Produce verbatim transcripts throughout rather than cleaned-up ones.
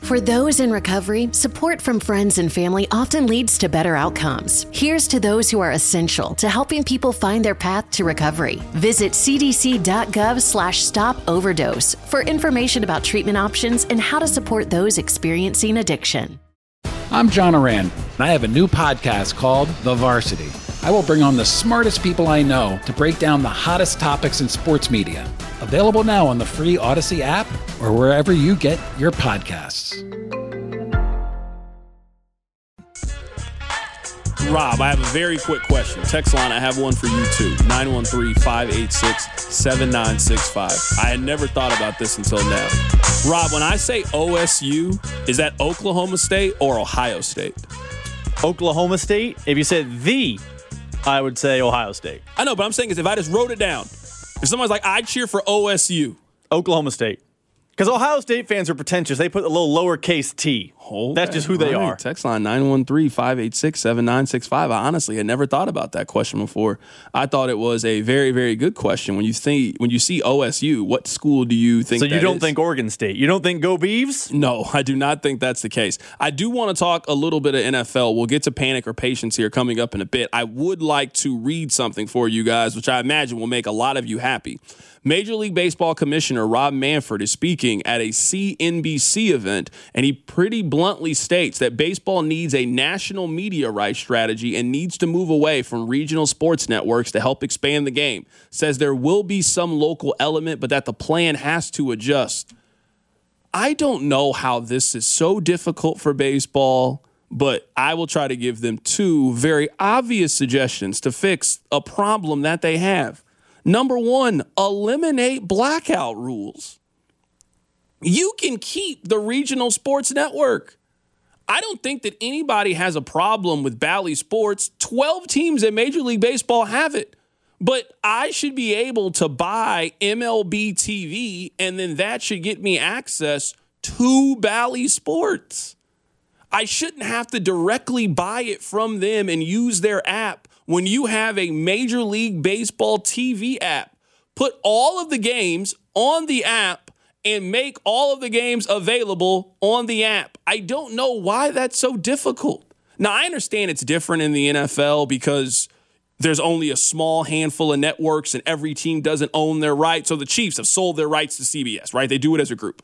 For those in recovery, support from friends and family often leads to better outcomes. Here's to those who are essential to helping people find their path to recovery. Visit cdc.gov slash stop overdose for information about treatment options and how to support those experiencing addiction. I'm John Oran, and I have a new podcast called The Varsity. I will bring on the smartest people I know to break down the hottest topics in sports media. Available now on the free Odyssey app or wherever you get your podcasts. Rob, I have a very quick question. Text line, I have one for you too. nine one three, five eight six, seven nine six five. I had never thought about this until now. Rob, when I say O S U, is that Oklahoma State or Ohio State? Oklahoma State. If you said the, I would say Ohio State. I know, but I'm saying is if I just wrote it down, if someone's like, I cheer for O S U. Oklahoma State. Because Ohio State fans are pretentious. They put a little lowercase t. Okay. That's just who they All right. are. Text line nine one three, five eight six, seven nine six five. I honestly had never thought about that question before. I thought it was a very, very good question. When you think, when you see O S U, what school do you think So you that don't is? think Oregon State? You don't think Go Beavs? No, I do not think that's the case. I do want to talk a little bit of N F L. We'll get to panic or patience here coming up in a bit. I would like to read something for you guys, which I imagine will make a lot of you happy. Major League Baseball Commissioner Rob Manfred is speaking at a C N B C event, and he pretty bluntly states that baseball needs a national media rights strategy and needs to move away from regional sports networks to help expand the game. Says there will be some local element, but that the plan has to adjust. I don't know how this is so difficult for baseball, but I will try to give them two very obvious suggestions to fix a problem that they have. Number one, eliminate blackout rules. You can keep the regional sports network. I don't think that anybody has a problem with Bally Sports. twelve teams in Major League Baseball have it. But I should be able to buy M L B T V, and then that should get me access to Bally Sports. I shouldn't have to directly buy it from them and use their app when you have a Major League Baseball T V app. Put all of the games on the app and make all of the games available on the app. I don't know why that's so difficult. Now, I understand it's different in the N F L because there's only a small handful of networks and every team doesn't own their rights. So the Chiefs have sold their rights to C B S, right? They do it as a group.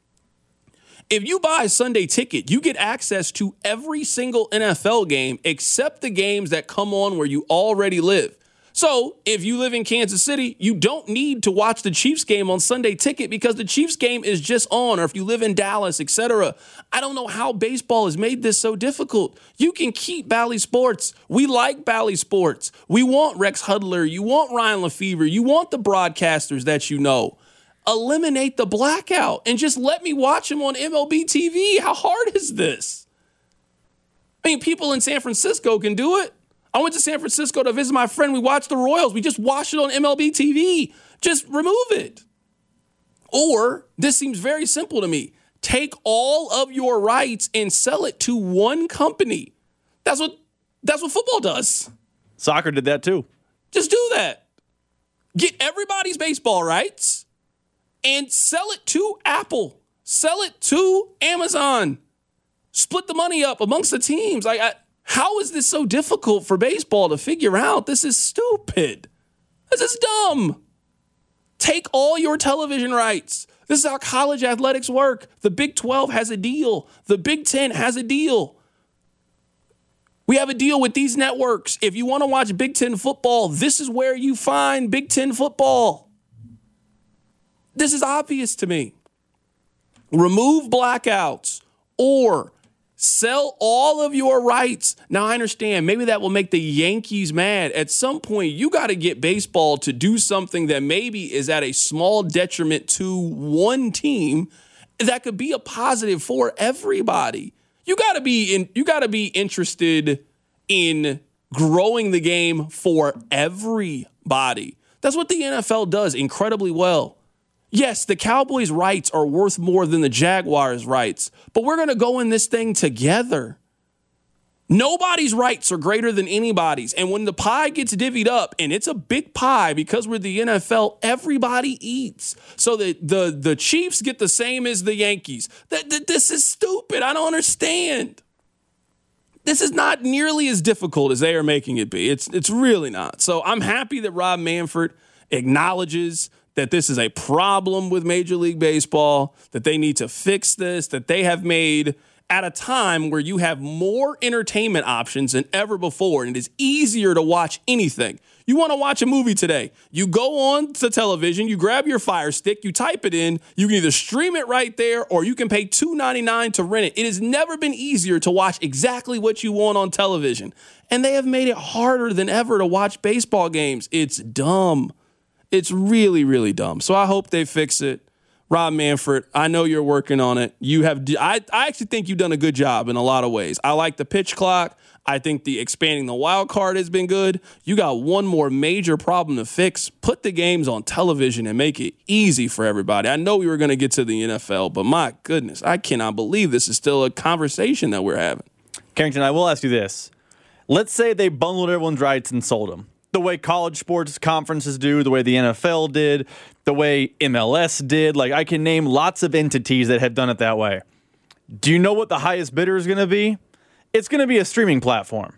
If you buy a Sunday ticket, you get access to every single N F L game except the games that come on where you already live. So if you live in Kansas City, you don't need to watch the Chiefs game on Sunday ticket because the Chiefs game is just on, or if you live in Dallas, et cetera. I don't know how baseball has made this so difficult. You can keep Bally Sports. We like Bally Sports. We want Rex Hudler. You want Ryan Lefevre. You want the broadcasters that you know. Eliminate the blackout and just let me watch them on M L B T V. How hard is this? I mean, people in San Francisco can do it. I went to San Francisco to visit my friend. We watched the Royals. We just watched it on M L B T V. Just remove it. Or, this seems very simple to me. Take all of your rights and sell it to one company. That's what, that's what football does. Soccer did that too. Just do that. Get everybody's baseball rights and sell it to Apple. Sell it to Amazon. Split the money up amongst the teams. Like, I, how is this so difficult for baseball to figure out? This is stupid. This is dumb. Take all your television rights. This is how college athletics work. The Big twelve has a deal. The Big ten has a deal. We have a deal with these networks. If you want to watch Big Ten football, this is where you find Big Ten football. This is obvious to me. Remove blackouts or sell all of your rights. Now, I understand maybe that will make the Yankees mad. At some point, you got to get baseball to do something that maybe is at a small detriment to one team that could be a positive for everybody. You got to be in, you got to be interested in growing the game for everybody. That's what the N F L does incredibly well. Yes, the Cowboys' rights are worth more than the Jaguars' rights, but we're going to go in this thing together. Nobody's rights are greater than anybody's. And when the pie gets divvied up, and it's a big pie because we're the N F L, everybody eats. So the the, the Chiefs get the same as the Yankees. That, that This is stupid. I don't understand. This is not nearly as difficult as they are making it be. It's it's really not. So I'm happy that Rob Manfred acknowledges that this is a problem with Major League Baseball, that they need to fix this, that they have made at a time where you have more entertainment options than ever before, and it is easier to watch anything. You want to watch a movie today, you go on to television, you grab your Fire Stick, you type it in, you can either stream it right there or you can pay two ninety-nine to rent it. It has never been easier to watch exactly what you want on television, and they have made it harder than ever to watch baseball games. It's dumb. It's really, really dumb. So I hope they fix it. Rob Manfred, I know you're working on it. You have, I, I actually think you've done a good job in a lot of ways. I like the pitch clock. I think the expanding the wild card has been good. You got one more major problem to fix. Put the games on television and make it easy for everybody. I know we were going to get to the N F L, but my goodness, I cannot believe this is still a conversation that we're having. Carrington, I will ask you this. Let's say they bundled everyone's rights and sold them. The way college sports conferences do, the way the N F L did, the way M L S did. Like, I can name lots of entities that have done it that way. Do you know what the highest bidder is going to be? It's going to be a streaming platform.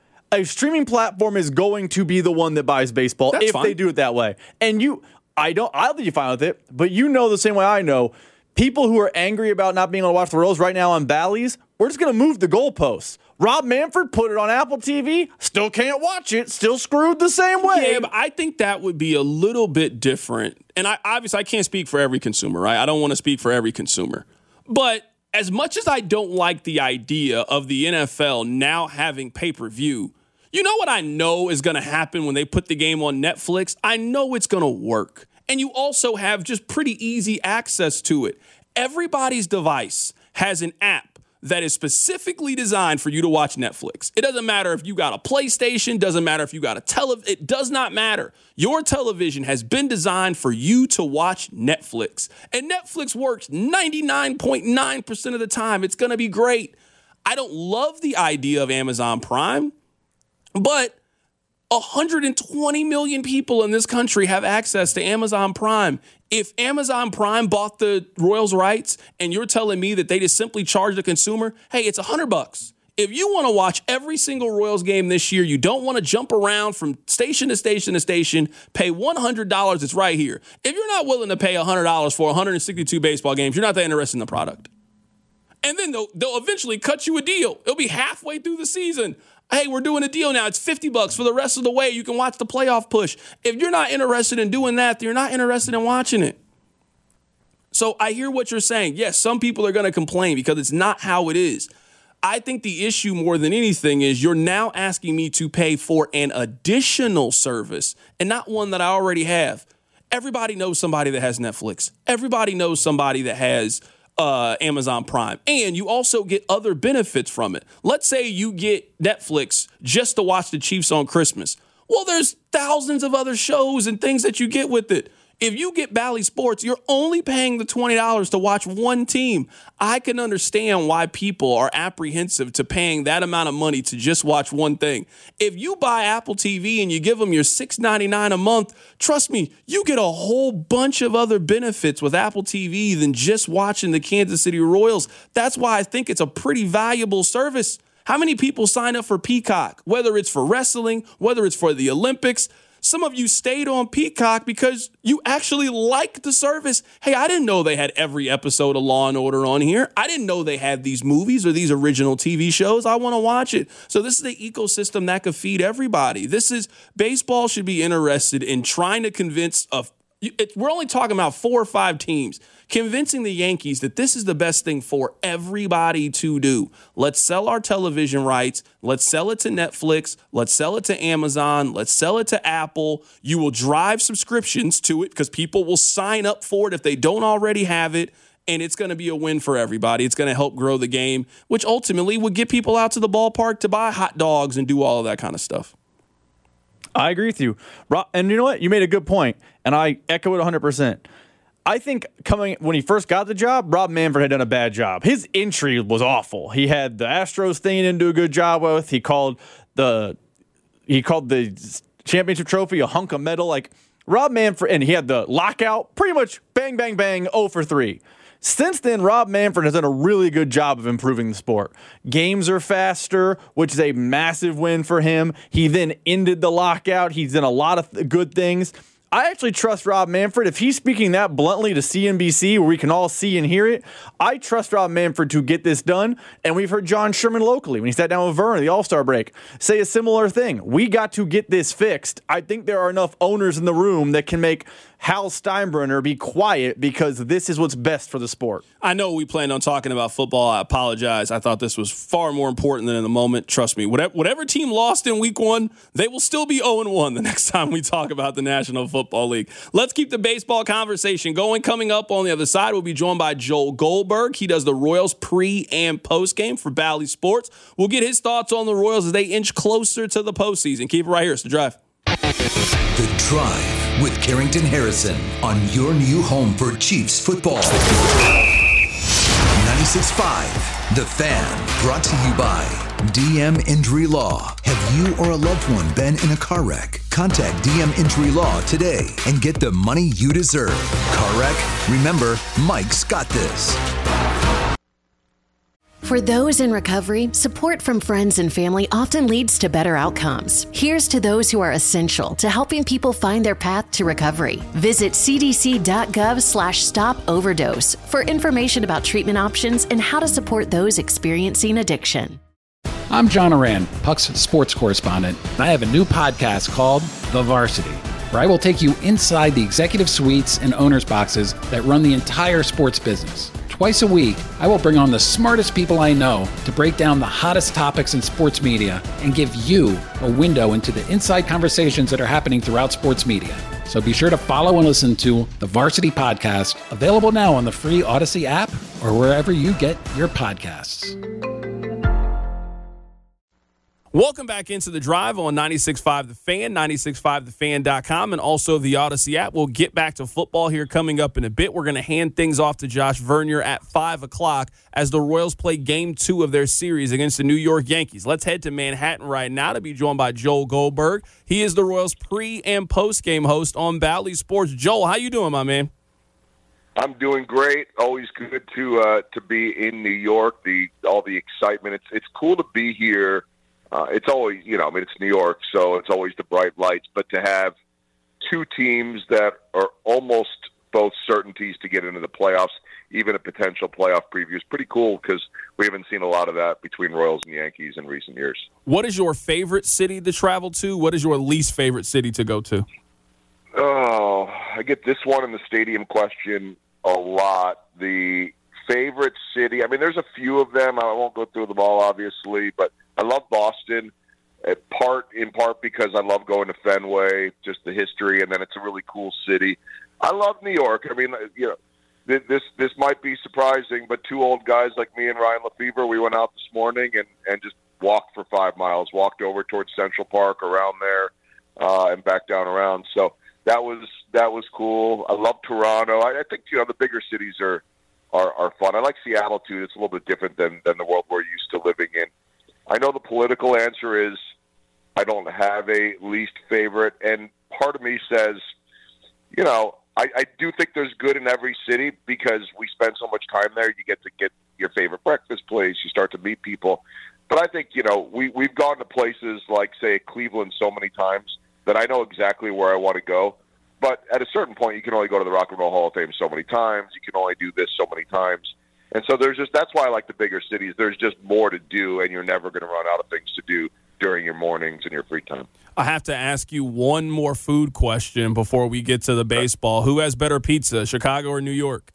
A streaming platform is going to be the one that buys baseball. That's if fine. They do it that way. And you, I don't, I'll be fine with it, but you know the same way I know. People who are angry about not being able to watch the Royals right now on Bally's, we're just going to move the goalposts. Rob Manfred put it on Apple T V, still can't watch it, still screwed the same way. Yeah, but I think that would be a little bit different. And I obviously I can't speak for every consumer, right? I don't want to speak for every consumer. But as much as I don't like the idea of the N F L now having pay-per-view, you know what I know is going to happen when they put the game on Netflix? I know it's going to work. And you also have just pretty easy access to it. Everybody's device has an app that is specifically designed for you to watch Netflix. It doesn't matter if you got a PlayStation, doesn't matter if you got a tele, it does not matter. Your television has been designed for you to watch Netflix. And Netflix works ninety-nine point nine percent of the time. It's going to be great. I don't love the idea of Amazon Prime, but one hundred twenty million people in this country have access to Amazon Prime. If Amazon Prime bought the Royals rights and you're telling me that they just simply charge the consumer, hey, it's a hundred bucks. If you want to watch every single Royals game this year, you don't want to jump around from station to station to station, pay one hundred dollars. It's right here. If you're not willing to pay one hundred dollars for one hundred sixty-two baseball games, you're not that interested in the product. And then they'll, they'll eventually cut you a deal. It'll be halfway through the season. Hey, we're doing a deal now. It's fifty bucks for the rest of the way. You can watch the playoff push. If you're not interested in doing that, then you're not interested in watching it. So I hear what you're saying. Yes, some people are going to complain because it's not how it is. I think the issue more than anything is you're now asking me to pay for an additional service and not one that I already have. Everybody knows somebody that has Netflix. Everybody knows somebody that has Uh, Amazon Prime. And you also get other benefits from it. Let's say you get Netflix just to watch the Chiefs on Christmas. Well, there's thousands of other shows and things that you get with it. If you get Bally Sports, you're only paying the twenty dollars to watch one team. I can understand why people are apprehensive to paying that amount of money to just watch one thing. If you buy Apple T V and you give them your six ninety-nine a month, trust me, you get a whole bunch of other benefits with Apple T V than just watching the Kansas City Royals. That's why I think it's a pretty valuable service. How many people sign up for Peacock, whether it's for wrestling, whether it's for the Olympics? Some of you stayed on Peacock because you actually like the service. Hey, I didn't know they had every episode of Law and Order on here. I didn't know they had these movies or these original T V shows. I want to watch it. So this is the ecosystem that could feed everybody. This is, baseball should be interested in trying to convince a, it, we're only talking about four or five teams, convincing the Yankees that this is the best thing for everybody to do. Let's sell our television rights. Let's sell it to Netflix. Let's sell it to Amazon. Let's sell it to Apple. You will drive subscriptions to it because people will sign up for it if they don't already have it. And it's going to be a win for everybody. It's going to help grow the game, which ultimately would get people out to the ballpark to buy hot dogs and do all of that kind of stuff. I agree with you. And you know what? You made a good point, and I echo it one hundred percent. I think coming when he first got the job, Rob Manfred had done a bad job. His entry was awful. He had the Astros thing he didn't do a good job with. He called the he called the championship trophy a hunk of metal. Like Rob Manfred, and he had the lockout. Pretty much bang, bang, bang, oh for three. Since then, Rob Manfred has done a really good job of improving the sport. Games are faster, which is a massive win for him. He then ended the lockout. He's done a lot of th- good things. I actually trust Rob Manfred. If he's speaking that bluntly to C N B C, where we can all see and hear it, I trust Rob Manfred to get this done. And we've heard John Sherman locally, when he sat down with Vern at the All-Star break, say a similar thing. We got to get this fixed. I think there are enough owners in the room that can make Hal Steinbrenner be quiet, because this is what's best for the sport. I know we planned on talking about football. I apologize. I thought this was far more important than in the moment. Trust me, whatever, whatever team lost in week one, they will still be oh and one the next time we talk about the National Football League. Let's keep the baseball conversation going. Coming up on the other side, we'll be joined by Joel Goldberg. He does the Royals pre- and post-game for Bally Sports. We'll get his thoughts on the Royals as they inch closer to the postseason. Keep it right here. It's The Drive. The Drive with Carrington Harrison on your new home for Chiefs football. ninety-six point five, The Fan, brought to you by D M Injury Law. Have you or a loved one been in a car wreck? Contact D M Injury Law today and get the money you deserve. Car wreck? Remember, Mike's got this. For those in recovery, support from friends and family often leads to better outcomes. Here's to those who are essential to helping people find their path to recovery. Visit cdc.gov slash stop overdose for information about treatment options and how to support those experiencing addiction. I'm John Oran, Puck's sports correspondent, and I have a new podcast called The Varsity, where I will take you inside the executive suites and owners' boxes that run the entire sports business. Twice a week, I will bring on the smartest people I know to break down the hottest topics in sports media and give you a window into the inside conversations that are happening throughout sports media. So be sure to follow and listen to the Varsity Podcast, available now on the free Odyssey app or wherever you get your podcasts. Welcome back into The Drive on ninety-six point five The Fan, ninety-six point five the fan dot com, and also the Odyssey app. We'll get back to football here coming up in a bit. We're going to hand things off to Josh Vernier at five o'clock as the Royals play game two of their series against the New York Yankees. Let's head to Manhattan right now to be joined by Joel Goldberg. He is the Royals pre- and post-game host on Bally Sports. Joel, how you doing, my man? I'm doing great. Always good to uh, to be in New York, the all the excitement. It's it's cool to be here. Uh, it's always, you know, I mean, it's New York, so it's always the bright lights. But to have two teams that are almost both certainties to get into the playoffs, even a potential playoff preview, is pretty cool because we haven't seen a lot of that between Royals and Yankees in recent years. What is your favorite city to travel to? What is your least favorite city to go to? Oh, I get this one in the stadium question a lot. The favorite city, I mean, there's a few of them. I won't go through them all, obviously, but I love Boston, part in part because I love going to Fenway, just the history, and then it's a really cool city. I love New York. I mean, you know, this this might be surprising, but two old guys like me and Ryan Lefevre, we went out this morning and, and just walked for five miles, walked over towards Central Park, around there, uh, and back down around. So that was that was cool. I love Toronto. I, I think, you know, the bigger cities are, are, are fun. I like Seattle, too. It's a little bit different than, than the world we're used to living in. I know the political answer is I don't have a least favorite, and part of me says, you know, I, I do think there's good in every city because we spend so much time there. You get to get your favorite breakfast place. You start to meet people. But I think, you know, we, we've gone to places like, say, Cleveland so many times that I know exactly where I want to go. But at a certain point, you can only go to the Rock and Roll Hall of Fame so many times. You can only do this so many times. And so there's just, that's why I like the bigger cities. There's just more to do, and you're never going to run out of things to do during your mornings and your free time. I have to ask you one more food question before we get to the baseball. Who has better pizza, Chicago or New York?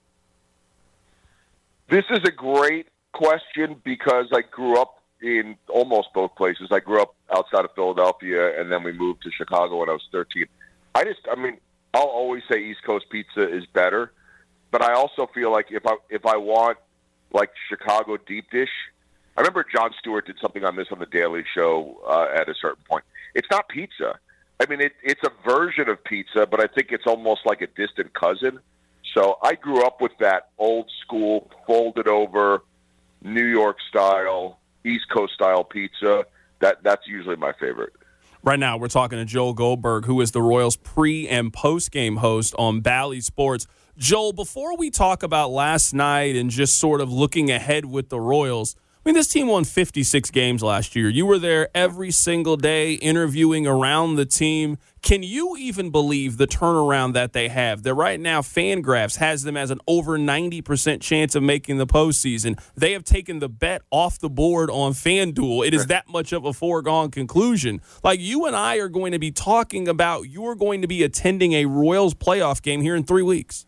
This is a great question because I grew up in almost both places. I grew up outside of Philadelphia, and then we moved to Chicago when I was thirteen. I just, I mean, I'll always say East Coast pizza is better. But I also feel like if I if I want like Chicago deep dish, I remember Jon Stewart did something on this on the Daily Show uh, at a certain point. It's not pizza. I mean, it, it's a version of pizza, but I think it's almost like a distant cousin. So I grew up with that old school, folded over, New York style, East Coast style pizza. That that's usually my favorite. Right now, we're talking to Joel Goldberg, who is the Royals pre- and post-game host on Bally Sports. Joel, before we talk about last night and just sort of looking ahead with the Royals, I mean, this team won fifty-six games last year. You were there every single day interviewing around the team. Can you even believe the turnaround that they have? That right now, Fangraphs has them as an over ninety percent chance of making the postseason. They have taken the bet off the board on FanDuel. It is that much of a foregone conclusion. Like, you and I are going to be talking about you're going to be attending a Royals playoff game here in three weeks.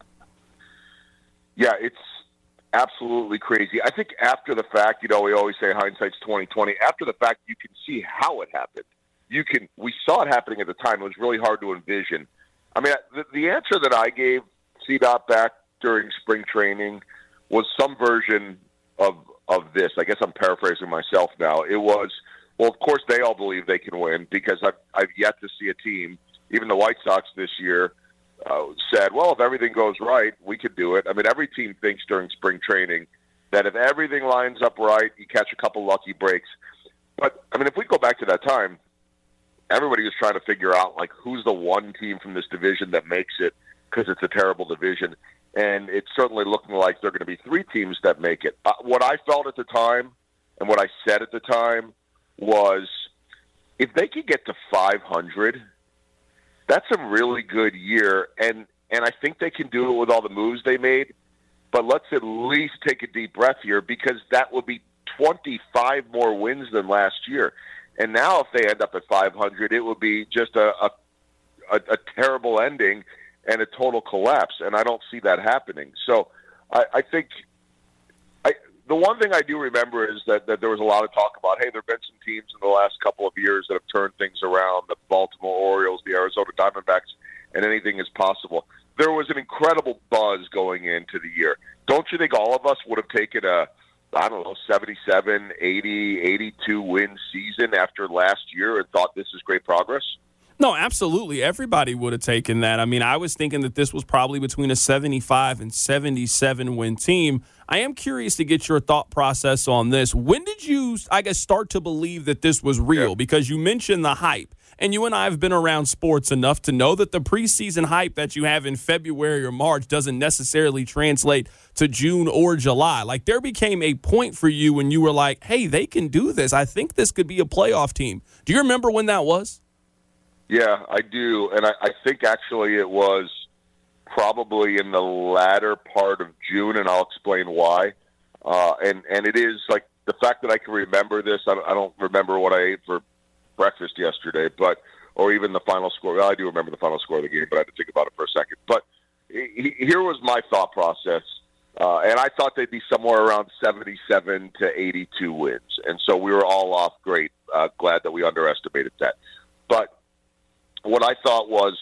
Yeah, it's absolutely crazy. I think after the fact, you know, we always say hindsight's twenty twenty. After the fact, you can see how it happened. You can. We saw it happening at the time. It was really hard to envision. I mean, the, the answer that I gave C DOT back during spring training was some version of of this. I guess I'm paraphrasing myself now. It was, well, of course they all believe they can win because I've I've yet to see a team, even the White Sox this year, Uh, said, well, if everything goes right, we could do it. I mean, every team thinks during spring training that if everything lines up right, you catch a couple lucky breaks. But, I mean, if we go back to that time, everybody was trying to figure out, like, who's the one team from this division that makes it because it's a terrible division. And it's certainly looking like there are going to be three teams that make it. Uh, what I felt at the time and what I said at the time was if they could get to five hundred – that's a really good year, and, and I think they can do it with all the moves they made. But let's at least take a deep breath here because that would be twenty-five more wins than last year. And now if they end up at five hundred, it would be just a, a, a, a terrible ending and a total collapse, and I don't see that happening. So I, I think I, the one thing I do remember is that, that there was a lot of talk about, hey, there have been some teams in the last couple of years that have turned things around, the Baltimore Orioles, the Arizona Diamondbacks, and anything is possible. There was an incredible buzz going into the year. Don't you think all of us would have taken a, I don't know, seventy-seven, eighty, eighty-two win season after last year and thought this is great progress? No, absolutely. Everybody would have taken that. I mean, I was thinking that this was probably between a seventy-five and seventy-seven win team. I am curious to get your thought process on this. When did you, I guess, start to believe that this was real? Yeah. Because you mentioned the hype, and you and I have been around sports enough to know that the preseason hype that you have in February or March doesn't necessarily translate to June or July. Like, there became a point for you when you were like, hey, they can do this. I think this could be a playoff team. Do you remember when that was? Yeah, I do, and I, I think actually it was probably in the latter part of June, and I'll explain why. Uh, and, and it is, like, the fact that I can remember this, I don't, I don't remember what I ate for breakfast yesterday, but or even the final score. Well, I do remember the final score of the game, but I had to think about it for a second. But he, here was my thought process, uh, and I thought they'd be somewhere around seventy-seven to eighty-two wins, and so we were all off great. Uh, glad that we underestimated that. But what I thought was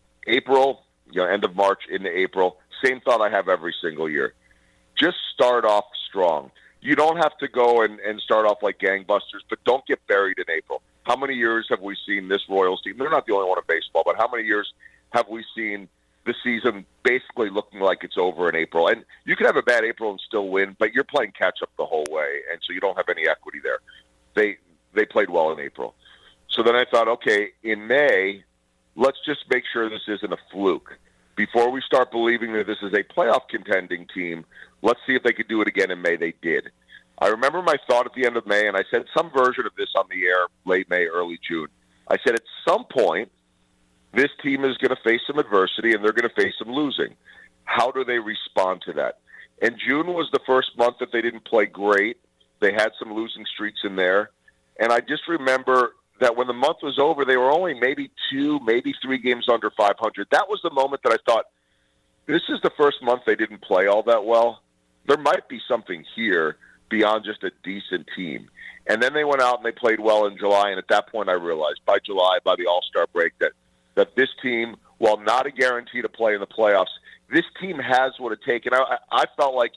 April, you know, end of March into April, same thought I have every single year. Just start off strong. You don't have to go and, and start off like gangbusters, but don't get buried in April. How many years have we seen this Royals team? They're not the only one in baseball, but how many years have we seen the season basically looking like it's over in April? And you can have a bad April and still win, but you're playing catch-up the whole way, and so you don't have any equity there. They they played well in April. So then I thought, okay, in May, let's just make sure this isn't a fluke. Before we start believing that this is a playoff contending team, let's see if they could do it again in May. They did. I remember my thought at the end of May, and I said some version of this on the air late May, early June. I said at some point, this team is going to face some adversity, and they're going to face some losing. How do they respond to that? And June was the first month that they didn't play great. They had some losing streaks in there. And I just remember that when the month was over, they were only maybe two, maybe three games under five hundred. That was the moment that I thought, this is the first month they didn't play all that well. There might be something here beyond just a decent team. And then they went out and they played well in July, and at that point I realized by July, by the All-Star break, that, that this team, while not a guarantee to play in the playoffs, this team has what it takes. And I, I felt like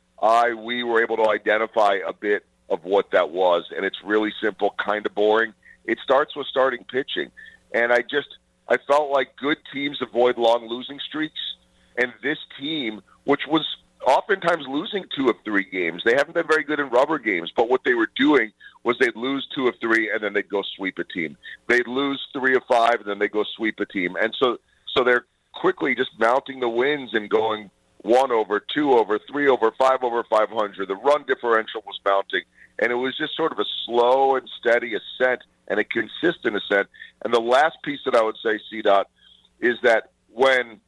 I we were able to identify a bit of what that was, and it's really simple, kind of boring. It starts with starting pitching. And I just, I felt like good teams avoid long losing streaks. And this team, which was oftentimes losing two of three games, they haven't been very good in rubber games, but what they were doing was they'd lose two of three and then they'd go sweep a team. They'd lose three of five and then they'd go sweep a team. And so so they're quickly just mounting the wins and going one over, two over, three over, five over five hundred. The run differential was mounting, and it was just sort of a slow and steady ascent and a consistent ascent. And the last piece that I would say, C-Dot, is that when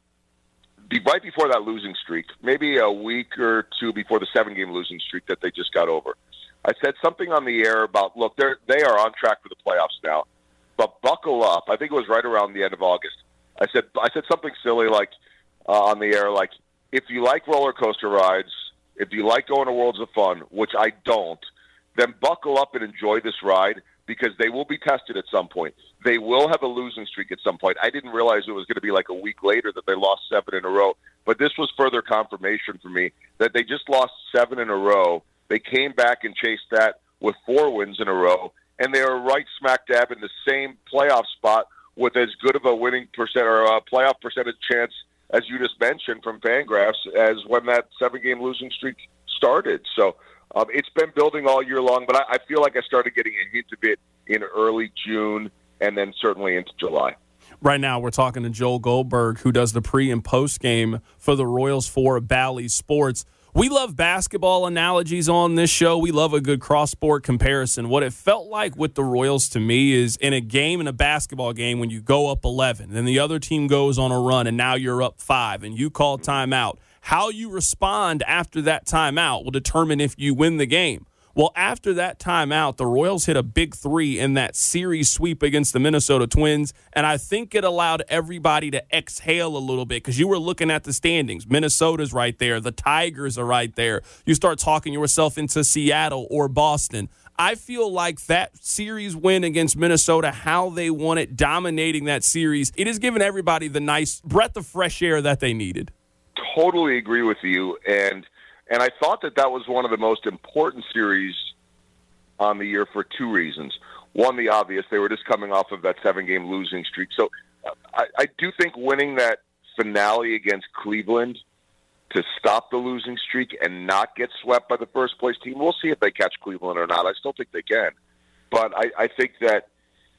right before that losing streak, maybe a week or two before the seven-game losing streak that they just got over, I said something on the air about, look, they're, they are on track for the playoffs now, but buckle up. I think it was right around the end of August. I said I said something silly like uh, on the air, like, if you like roller coaster rides, if you like going to Worlds of Fun, which I don't, then buckle up and enjoy this ride because they will be tested at some point. They will have a losing streak at some point. I didn't realize it was going to be like a week later that they lost seven in a row, but this was further confirmation for me that they just lost seven in a row. They came back and chased that with four wins in a row, and they are right smack dab in the same playoff spot with as good of a winning percent or a playoff percentage chance as you just mentioned from Fangraphs, as when that seven-game losing streak started. So um, it's been building all year long, but I, I feel like I started getting a hint of it in early June and then certainly into July. Right now, we're talking to Joel Goldberg, who does the pre- and post-game for the Royals for Bally Sports. We love basketball analogies on this show. We love a good cross-sport comparison. What it felt like with the Royals to me is in a game, in a basketball game, when you go up eleven, then the other team goes on a run, and now you're up five, and you call timeout. How you respond after that timeout will determine if you win the game. Well, after that timeout, the Royals hit a big three in that series sweep against the Minnesota Twins, and I think it allowed everybody to exhale a little bit because you were looking at the standings. Minnesota's right there. The Tigers are right there. You start talking yourself into Seattle or Boston. I feel like that series win against Minnesota, how they won it, dominating that series, it has given everybody the nice breath of fresh air that they needed. Totally agree with you, and And I thought that that was one of the most important series on the year for two reasons. One, the obvious, they were just coming off of that seven-game losing streak. So I, I do think winning that finale against Cleveland to stop the losing streak and not get swept by the first-place team, we'll see if they catch Cleveland or not. I still think they can. But I, I think that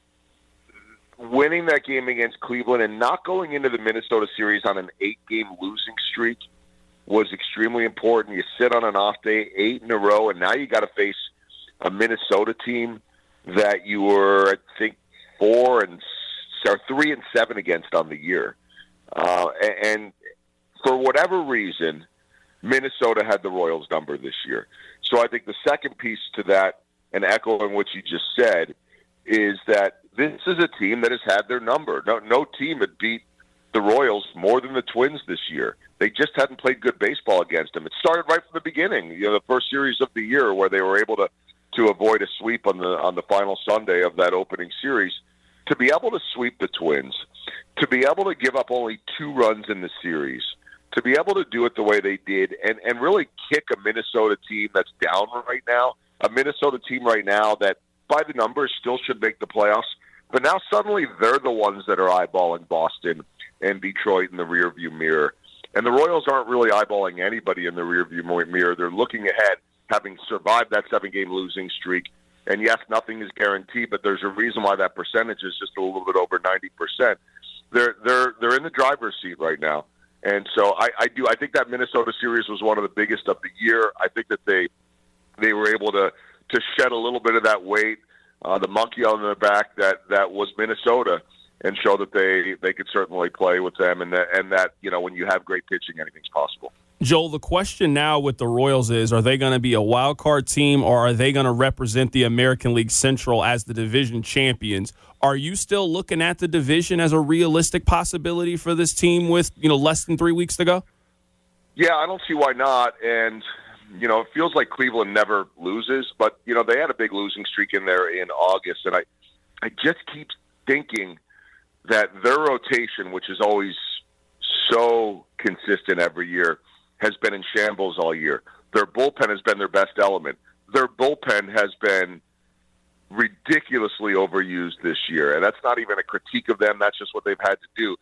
winning that game against Cleveland and not going into the Minnesota series on an eight-game losing streak was extremely important. You sit on an off day, eight in a row, and now you got to face a Minnesota team that you were, I think, four and or three and seven against on the year. Uh, and for whatever reason, Minnesota had the Royals number this year. So I think the second piece to that, and echoing what you just said, is that this is a team that has had their number. No, no team had beat the Royals more than the Twins this year. They just hadn't played good baseball against them. It started right from the beginning, you know, the first series of the year where they were able to, to avoid a sweep on the on the final Sunday of that opening series. To be able to sweep the Twins, to be able to give up only two runs in the series, to be able to do it the way they did, and, and really kick a Minnesota team that's down right now, a Minnesota team right now that by the numbers still should make the playoffs, but now suddenly they're the ones that are eyeballing Boston and Detroit in the rearview mirror. And the Royals aren't really eyeballing anybody in the rearview mirror. They're looking ahead, having survived that seven-game losing streak. And yes, nothing is guaranteed, but there's a reason why that percentage is just a little bit over ninety percent. They're they're they're in the driver's seat right now, and so I, I do I think that Minnesota series was one of the biggest of the year. I think that they they were able to to shed a little bit of that weight, uh, the monkey on their back that that was Minnesota, and show that they, they could certainly play with them, and that, and that, you know, when you have great pitching, anything's possible. Joel, the question now with the Royals is, are they going to be a wild card team, or are they going to represent the American League Central as the division champions? Are you still looking at the division as a realistic possibility for this team with, you know, less than three weeks to go? Yeah, I don't see why not. And, you know, it feels like Cleveland never loses, but, you know, they had a big losing streak in there in August, and I, I just keep thinking that their rotation, which is always so consistent every year, has been in shambles all year. Their bullpen has been their best element. Their bullpen has been ridiculously overused this year, and that's not even a critique of them. That's just what they've had to do.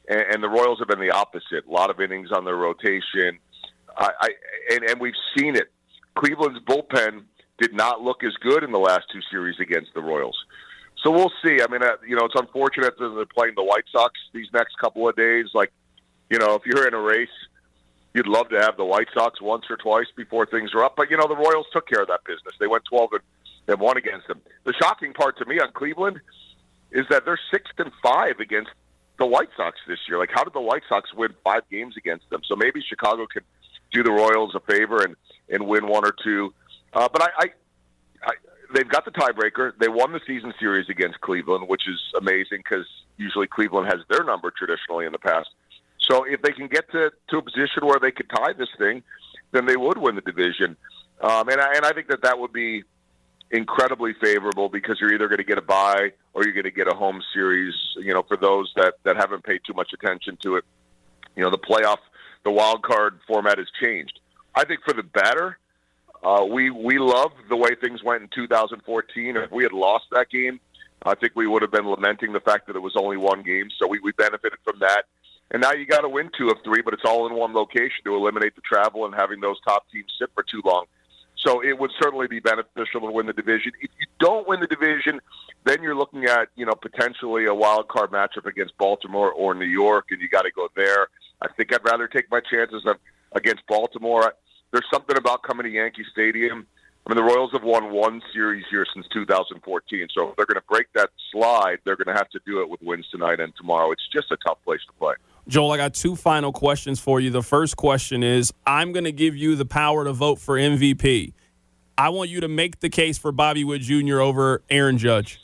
and, and the Royals have been the opposite. A lot of innings on their rotation. I, I and, and we've seen it. Cleveland's bullpen did not look as good in the last two series against the Royals. So we'll see. I mean, uh, you know, it's unfortunate that they're playing the White Sox these next couple of days. Like, you know, if you're in a race, you'd love to have the White Sox once or twice before things are up. But, you know, the Royals took care of that business. They went twelve and one against them. The shocking part to me on Cleveland is that they're six and five against the White Sox this year. Like, how did the White Sox win five games against them? So maybe Chicago can do the Royals a favor and, and win one or two. Uh, but I, I, I, they've got the tiebreaker. They won the season series against Cleveland, which is amazing because usually Cleveland has their number traditionally in the past. So if they can get to, to a position where they could tie this thing, then they would win the division. Um, and, I, and I think that that would be incredibly favorable because you're either going to get a bye or you're going to get a home series. You know, for those that, that haven't paid too much attention to it, you know, the playoff, the wild card format has changed. I think for the better. Uh, we we love the way things went in two thousand fourteen. If we had lost that game, I think we would have been lamenting the fact that it was only one game. So we, we benefited from that. And now you got to win two of three, but it's all in one location to eliminate the travel and having those top teams sit for too long. So it would certainly be beneficial to win the division. If you don't win the division, then you're looking at, you know, potentially a wild card matchup against Baltimore or New York, and you got to go there. I think I'd rather take my chances against Baltimore. There's something about coming to Yankee Stadium. I mean, the Royals have won one series here since two thousand fourteen. So if they're going to break that slide, they're going to have to do it with wins tonight and tomorrow. It's just a tough place to play. Joel, I got two final questions for you. The first question is, I'm going to give you the power to vote for M V P. I want you to make the case for Bobby Witt Junior over Aaron Judge.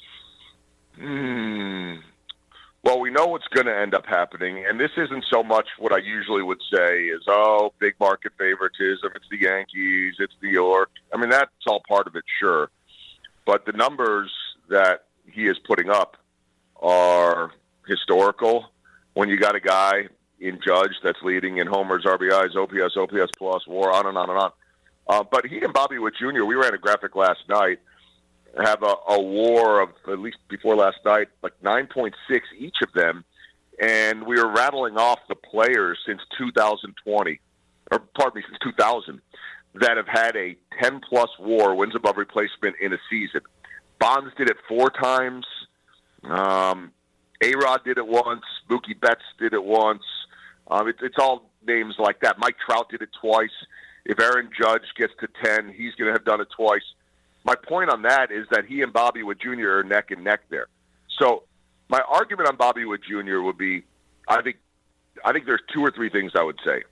Hmm. Well, we know what's going to end up happening, and this isn't so much what I usually would say is, oh, big market favoritism, it's the Yankees, it's New York. I mean, that's all part of it, sure. But the numbers that he is putting up are historical. When you got a guy in Judge that's leading in homers, R B Is, O P S, O P S plus, WAR, on and on and on. Uh, but he and Bobby Witt Junior, we ran a graphic last night, have a, a WAR of, at least before last night, like nine point six each of them. And we were rattling off the players since two thousand twenty, or pardon me, since two thousand, that have had a ten-plus WAR, wins above replacement, in a season. Bonds did it four times. Um, A-Rod did it once. Mookie Betts did it once. Um, it, it's all names like that. Mike Trout did it twice. If Aaron Judge gets to ten, he's going to have done it twice. My point on that is that he and Bobby Witt Junior are neck and neck there. So my argument on Bobby Witt Junior would be, I think, I think there's two or three things I would say.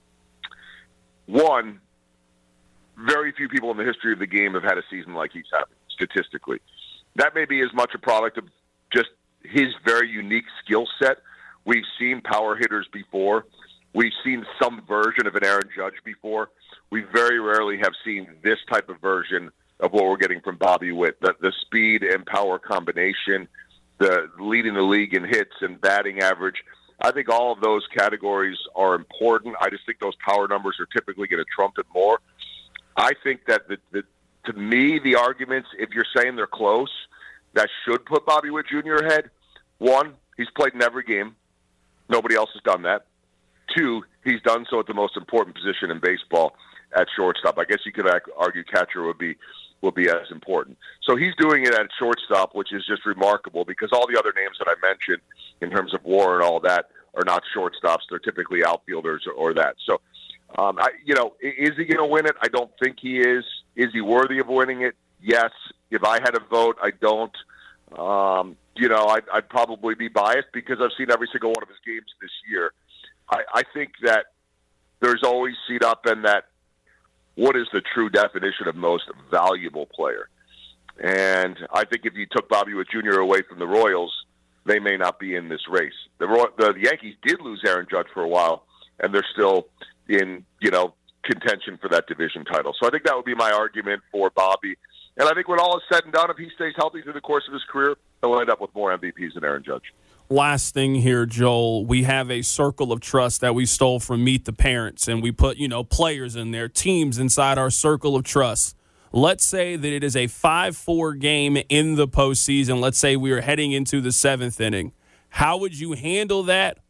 One, very few people in the history of the game have had a season like he's having, statistically. That may be as much a product of just his very unique skill set. We've seen power hitters before. We've seen some version of an Aaron Judge before. We very rarely have seen this type of version of what we're getting from Bobby Witt. The, the speed and power combination, the leading the league in hits and batting average. I think all of those categories are important. I just think those power numbers are typically going to trump it more. I think that, the, the, to me, the arguments, if you're saying they're close, that should put Bobby Witt Junior ahead. One, he's played in every game. Nobody else has done that. Two, he's done so at the most important position in baseball, at shortstop. I guess you could argue catcher would be will be as important. So he's doing it at shortstop, which is just remarkable because all the other names that I mentioned in terms of WAR and all that are not shortstops. They're typically outfielders or, or that. So, um, I, you know, is he going to win it? I don't think he is. Is he worthy of winning it? Yes. If I had a vote, I don't. Um, you know, I'd, I'd probably be biased because I've seen every single one of his games this year. I, I think that there's always seed up in that what is the true definition of most valuable player. And I think if you took Bobby Witt Junior away from the Royals, they may not be in this race. The, the, the Yankees did lose Aaron Judge for a while, and they're still in, you know, contention for that division title. So I think that would be my argument for Bobby. And I think when all is said and done, if he stays healthy through the course of his career, he'll end up with more M V Ps than Aaron Judge. Last thing here, Joel, we have a circle of trust that we stole from Meet the Parents, and we put, you know, players in there, teams inside our circle of trust. Let's say that it is a five four game in the postseason. Let's say we are heading into the seventh inning. How would you handle that?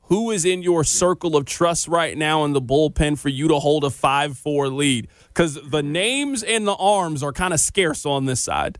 who is in your circle of trust right now in the bullpen for you to hold a five four lead? Because the names and the arms are kind of scarce on this side.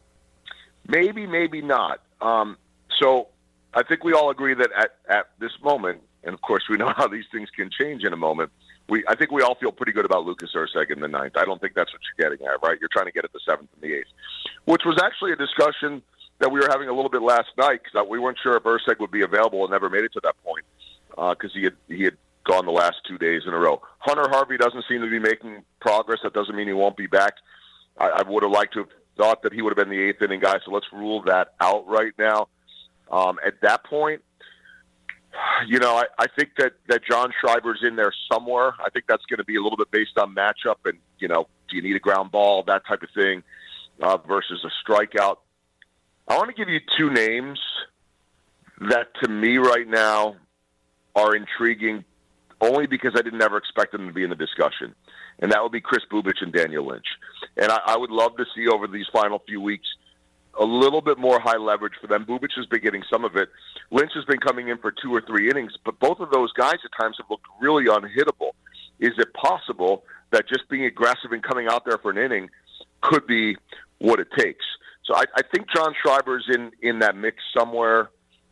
Maybe, maybe not. Um, so I think we all agree that at, at this moment, and of course we know how these things can change in a moment, we I think we all feel pretty good about Lucas Erceg in the ninth. I don't think that's what you're getting at, right? You're trying to get at the seventh and the eighth, which was actually a discussion that we were having a little bit last night because we weren't sure if Erceg would be available and never made it to that point because uh, he had he had gone the last two days in a row. Hunter Harvey doesn't seem to be making progress. That doesn't mean he won't be back. I, I would have liked to have thought that he would have been the eighth inning guy, so let's rule that out right now. Um, at that point, you know, I, I think that, that John Schreiber's in there somewhere. I think that's going to be a little bit based on matchup and, you know, do you need a ground ball, that type of thing, uh, versus a strikeout. I want to give you two names that, to me right now, are intriguing only because I didn't ever expect them to be in the discussion. And that would be Chris Bubic and Daniel Lynch. And I, I would love to see over these final few weeks a little bit more high leverage for them. Bubic has been getting some of it. Lynch has been coming in for two or three innings, but both of those guys at times have looked really unhittable. Is it possible that just being aggressive and coming out there for an inning could be what it takes? So I, I think John Schreiber's in, in that mix somewhere.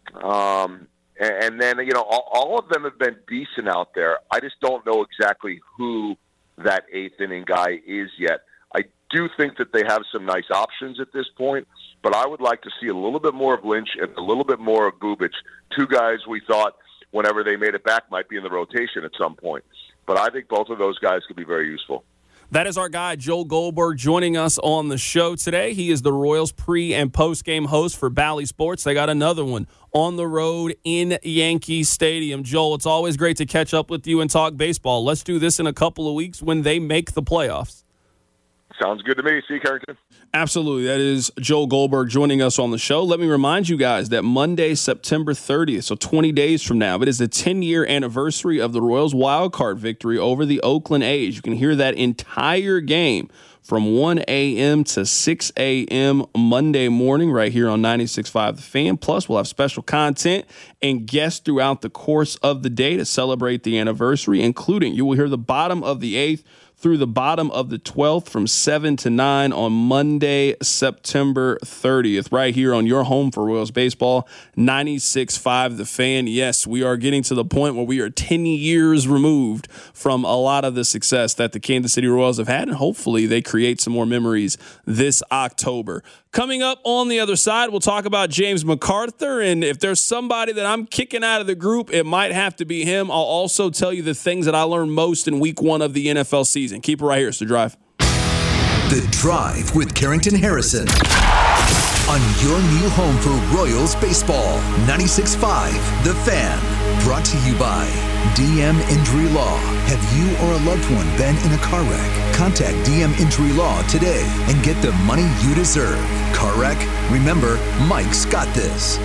Um, and, and then, you know, all, all of them have been decent out there. I just don't know exactly who that eighth inning guy is yet. I do think that they have some nice options at this point, but I would like to see a little bit more of Lynch and a little bit more of Bubic, two guys we thought whenever they made it back might be in the rotation at some point. But I think both of those guys could be very useful. That is our guy, Joel Goldberg, joining us on the show today. He is the Royals pre- and post-game host for Bally Sports. They got another one on the road in Yankee Stadium. Joel, it's always great to catch up with you and talk baseball. Let's do this in a couple of weeks when they make the playoffs. Sounds good to me. See you, Carrington. Absolutely. That is Joel Goldberg joining us on the show. Let me remind you guys that Monday, September thirtieth, so twenty days from now, it is the ten-year anniversary of the Royals' wildcard victory over the Oakland A's. You can hear that entire game from one a.m. to six a.m. Monday morning right here on ninety-six point five The Fan. Plus, we'll have special content and guests throughout the course of the day to celebrate the anniversary, including you will hear the bottom of the eighth through the bottom of the twelfth from seven to nine on Monday, September thirtieth, right here on your home for Royals baseball, ninety-six point five The Fan. Yes, we are getting to the point where we are ten years removed from a lot of the success that the Kansas City Royals have had, and hopefully they create some more memories this October. Coming up on the other side, we'll talk about James McArthur, and if there's somebody that I'm kicking out of the group, it might have to be him. I'll also tell you the things that I learned most in week one of the N F L season. Keep it right here. It's The Drive. The Drive with Carrington Harrison on your new home for Royals baseball, ninety-six point five The Fan. Brought to you by D M Injury Law. Have you or a loved one been in a car wreck? Contact D M Injury Law today and get the money you deserve. Car wreck? Remember, Mike's got this.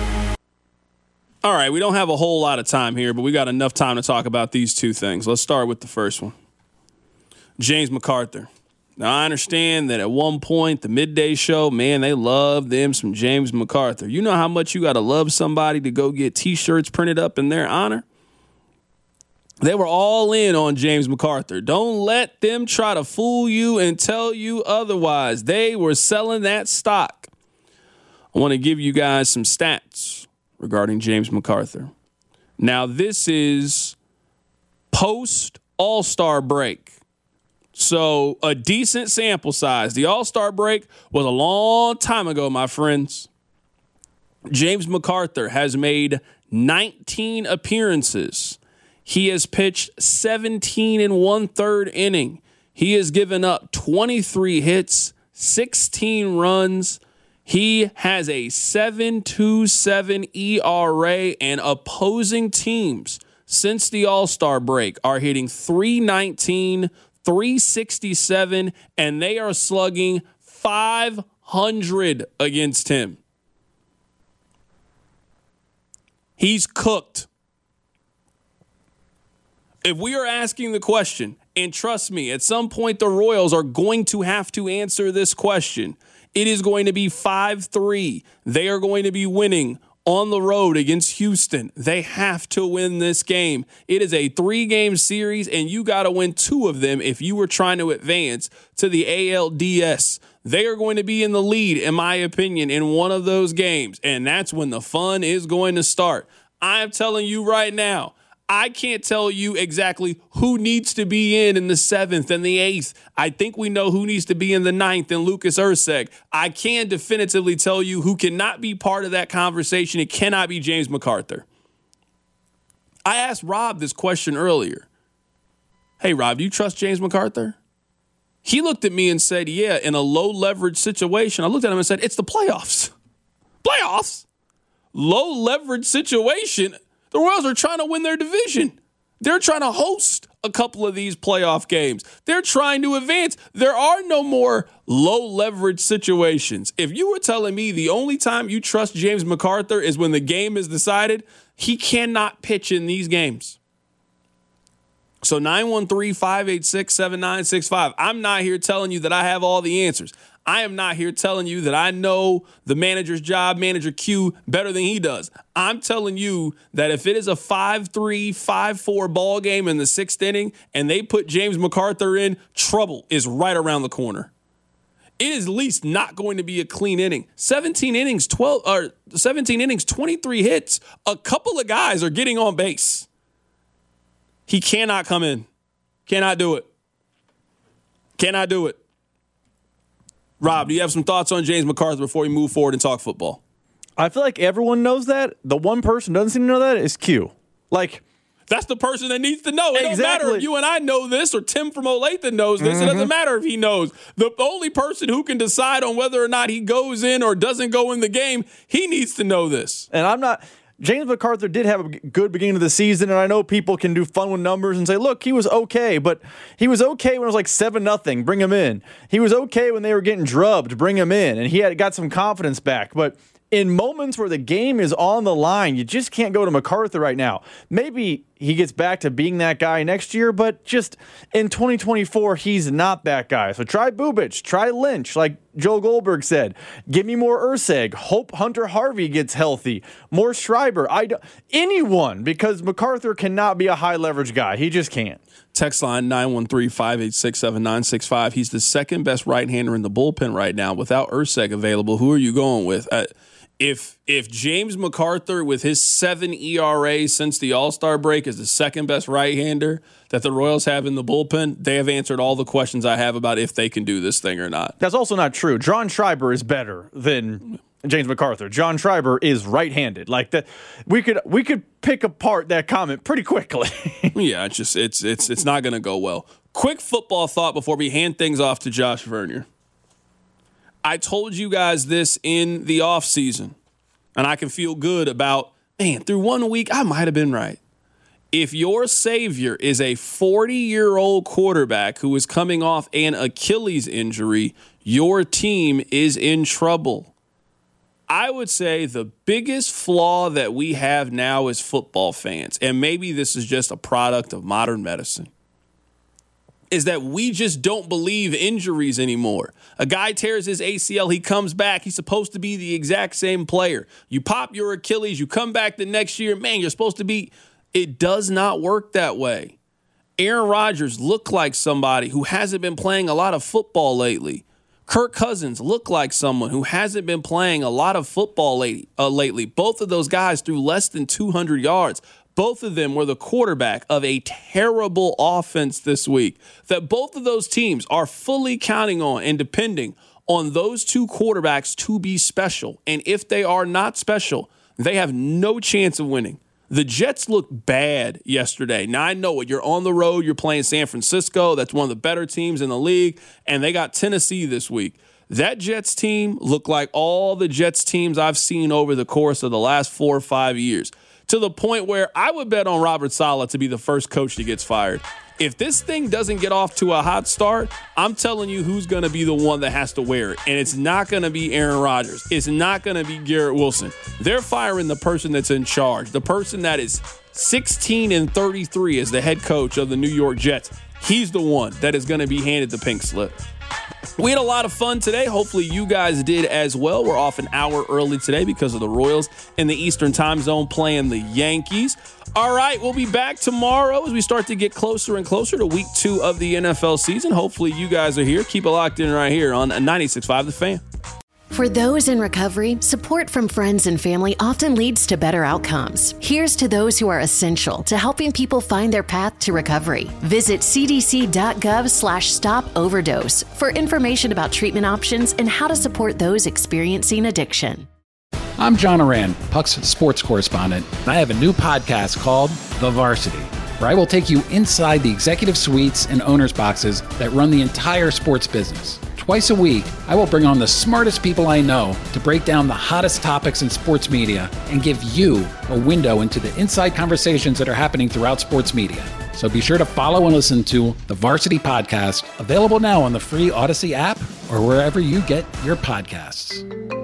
All right, we don't have a whole lot of time here, but we got enough time to talk about these two things. Let's start with the first one. James McArthur. Now, I understand that at one point, the midday show, man, they love them some James McArthur. You know how much you got to love somebody to go get T-shirts printed up in their honor? They were all in on James McArthur. Don't let them try to fool you and tell you otherwise. They were selling that stock. I want to give you guys some stats regarding James McArthur. Now, this is post All-Star break. So a decent sample size. The All-Star break was a long time ago, my friends. James McArthur has made nineteen appearances. He has pitched seventeen and one-third inning. He has given up twenty-three hits, sixteen runs. He has a seven point two seven E R A, and opposing teams since the All-Star break are hitting three nineteen, three sixty-seven, and they are slugging five hundred against him. He's cooked. If we are asking the question, and trust me, at some point the Royals are going to have to answer this question, it is going to be five three. They are going to be winning on the road against Houston. They have to win this game. It is a three-game series, and you got to win two of them if you were trying to advance to the A L D S. They are going to be in the lead, in my opinion, in one of those games, and that's when the fun is going to start. I'm telling you right now, I can't tell you exactly who needs to be in in the seventh and the eighth. I think we know who needs to be in the ninth and Lucas Erceg. I can definitively tell you who cannot be part of that conversation. It cannot be James McArthur. I asked Rob this question earlier. Hey, Rob, do you trust James McArthur? He looked at me and said, yeah, in a low leverage situation. I looked at him and said, it's the playoffs. Playoffs? Low leverage situation? The Royals are trying to win their division. They're trying to host a couple of these playoff games. They're trying to advance. There are no more low leverage situations. If you were telling me the only time you trust James McArthur is when the game is decided, he cannot pitch in these games. So nine one three, five eight six, seven nine six five. I'm not here telling you that I have all the answers. I am not here telling you that I know the manager's job, Manager Q, better than he does. I'm telling you that if it is a five three, five four ball game in the sixth inning and they put James McArthur in, trouble is right around the corner. It is at least not going to be a clean inning. seventeen innings, twelve or seventeen innings, twenty-three hits. A couple of guys are getting on base. He cannot come in. Cannot do it. Cannot do it. Rob, do you have some thoughts on James McArthur before we move forward and talk football? I feel like everyone knows that. The one person who doesn't seem to know that is Q. Like, that's the person that needs to know. It exactly. Don't matter if you and I know this or Tim from Olathe knows this. Mm-hmm. It doesn't matter if he knows. The only person who can decide on whether or not he goes in or doesn't go in the game, he needs to know this. And I'm not... James McArthur did have a good beginning of the season, and I know people can do fun with numbers and say, look, he was okay, but he was okay when it was like seven nothing, bring him in. He was okay when they were getting drubbed, bring him in, and he had got some confidence back. But in moments where the game is on the line, you just can't go to McArthur right now. Maybe he gets back to being that guy next year, but just in twenty twenty-four, he's not that guy. So try Bubic, try Lynch, like Joe Goldberg said. Give me more Erceg. Hope Hunter Harvey gets healthy. More Schreiber. I don't, anyone, because McArthur cannot be a high-leverage guy. He just can't. Text line nine one three, five eight six, seven nine six five. He's the second best right-hander in the bullpen right now. Without Erceg available, who are you going with? Uh, If if James McArthur, with his seven E R A since the All-Star break, is the second best right-hander that the Royals have in the bullpen, they have answered all the questions I have about if they can do this thing or not. That's also not true. John Schreiber is better than James McArthur. John Schreiber is right-handed. Like that, we could we could pick apart that comment pretty quickly. Yeah, it's just it's it's it's not going to go well. Quick football thought before we hand things off to Josh Vernier. I told you guys this in the offseason, and I can feel good about, man, through one week, I might have been right. If your savior is a forty-year-old quarterback who is coming off an Achilles injury, your team is in trouble. I would say the biggest flaw that we have now as football fans, and maybe this is just a product of modern medicine, is that we just don't believe injuries anymore. A guy tears his A C L, he comes back, he's supposed to be the exact same player. You pop your Achilles, you come back the next year, man, you're supposed to be... It does not work that way. Aaron Rodgers looked like somebody who hasn't been playing a lot of football lately. Kirk Cousins looked like someone who hasn't been playing a lot of football lately. Uh, lately. Both of those guys threw less than two hundred yards. Both of them were the quarterback of a terrible offense this week. That both of those teams are fully counting on and depending on those two quarterbacks to be special. And if they are not special, they have no chance of winning. The Jets looked bad yesterday. Now, I know it. You're on the road. You're playing San Francisco. That's one of the better teams in the league. And they got Tennessee this week. That Jets team looked like all the Jets teams I've seen over the course of the last four or five years, to the point where I would bet on Robert Saleh to be the first coach that gets fired. If this thing doesn't get off to a hot start, I'm telling you who's going to be the one that has to wear it. And it's not going to be Aaron Rodgers. It's not going to be Garrett Wilson. They're firing the person that's in charge, the person that is sixteen and thirty-three as the head coach of the New York Jets. He's the one that is going to be handed the pink slip. We had a lot of fun today. Hopefully you guys did as well. We're off an hour early today because of the Royals in the Eastern time zone playing the Yankees. All right, we'll be back tomorrow as we start to get closer and closer to week two of the N F L season. Hopefully you guys are here. Keep it locked in right here on ninety-six point five The Fan. For those in recovery, support from friends and family often leads to better outcomes. Here's to those who are essential to helping people find their path to recovery. Visit cdc.gov slash stop overdose for information about treatment options and how to support those experiencing addiction. I'm John Oran, Puck's sports correspondent, and I have a new podcast called The Varsity, where I will take you inside the executive suites and owners' boxes that run the entire sports business. Twice a week, I will bring on the smartest people I know to break down the hottest topics in sports media and give you a window into the inside conversations that are happening throughout sports media. So be sure to follow and listen to the Varsity Podcast, available now on the free Odyssey app or wherever you get your podcasts.